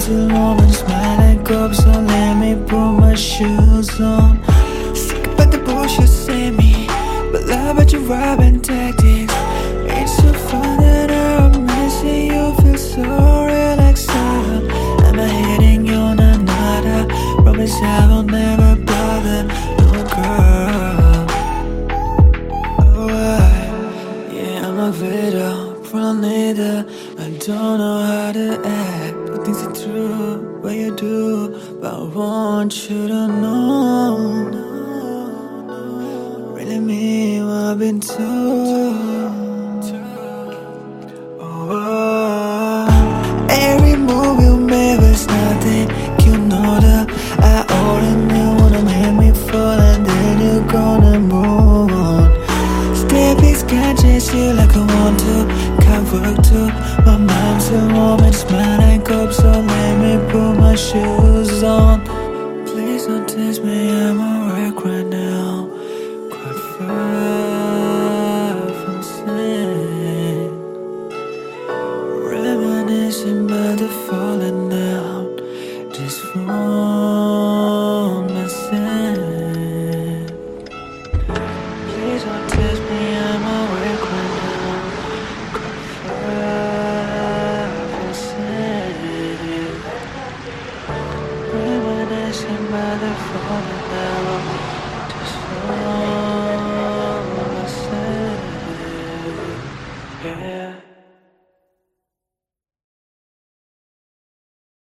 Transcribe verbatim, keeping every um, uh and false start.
too long and smiling up, so let me put my shoes on. Sick about the bullshit, say me, but lie about your robbing tactics. It's so fun that I'm missing you, feel so relaxed. I'm hitting you on another. Promise I will never bother, no girl. Oh, I, yeah, I'm a widow, from neither. I don't know how to act. The things are true, what you do, but I want you to know, really mean what I've been told. Oh, every move you made was nothing. You know that I already knew when I'm hit me fall, and then you're gonna move on. Step is can't chase you like I want to. Can't work too. My mind's a moment, smiling up, so let me put my shoes on. Please don't test me, I'm a wreck right now. Quite far from sin. Reminiscing about the falling down, just from my sin. Please don't test me, I'm a wreck right now. Quite far from sin. Reminiscing about the falling